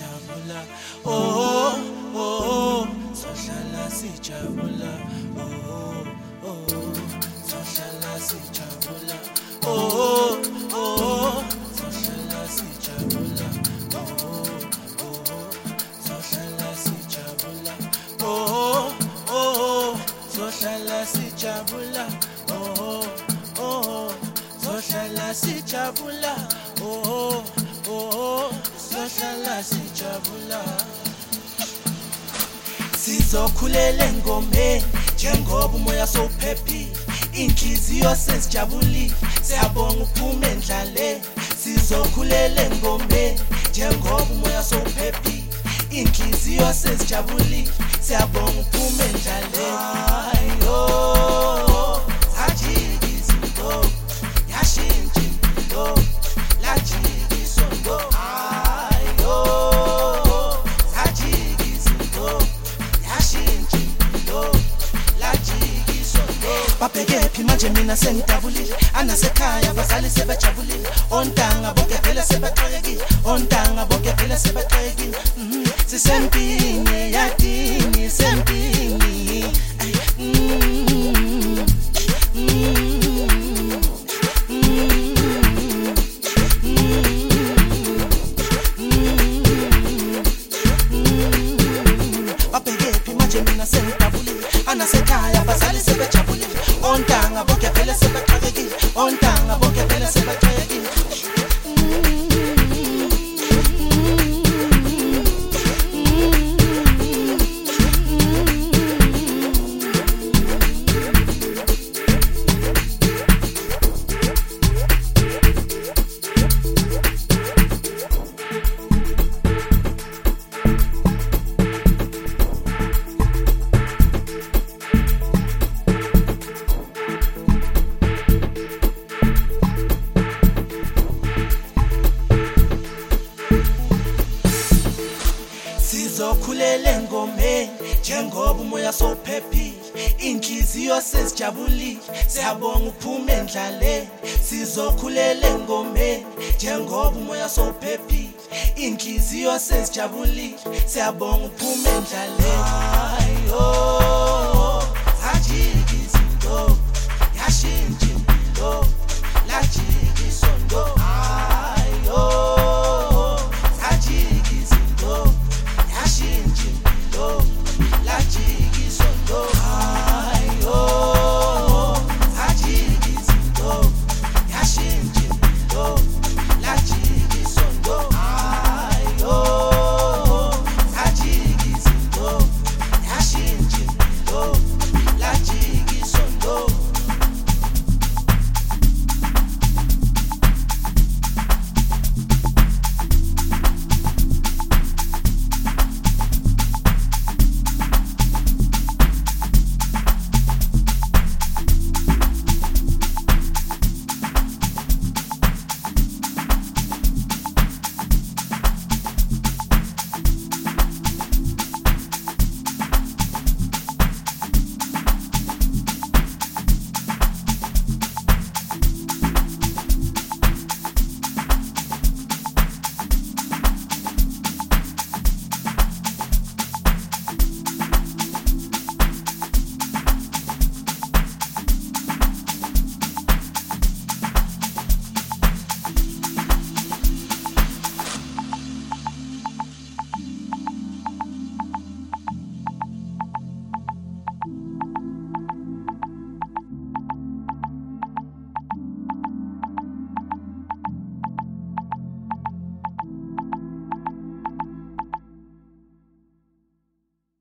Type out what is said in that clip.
sijabula oh oh sohlala sijabula oh oh sohlala sijabula oh oh sohlala sijabula oh oh sohlala sijabula oh oh sohlala sijabula oh oh sohlala sijabula oh oh sohlala sijabula sizokhulela engomeni njengoba umoya sowuphephile inhliziyo sesijabulile siyabonga uphuma endlale sizokhulela engomeni njengoba umoya sowuphephile inhliziyo sesijabulile siyabonga uphuma endlale ayo ajika izinto yashintsha impilo lajika isondo ayo ajika izinto yashintsha impilo lajika isondo babhekephi manje mina sengidabulile anasekhaya bazali sebejabulile ontanga bonke vele sebaxakekile ontanga bonke vele sebaxakekile sisempini yadini sempini babhekephi manje mina sengidabulile anasekhaya bazali sebejabulile ontanga bonke vele sebaxakekile ontanga bonke vele sebaxakekile sizokhulela engomeni njengoba umoya sowuphephile inhliziyo sesijabulile siyabonga uphuma endlale sizokhulela engomeni njengoba umoya sowuphephile inhliziyo sesijabulile siyabonga uphuma endlale ayo ajika izinto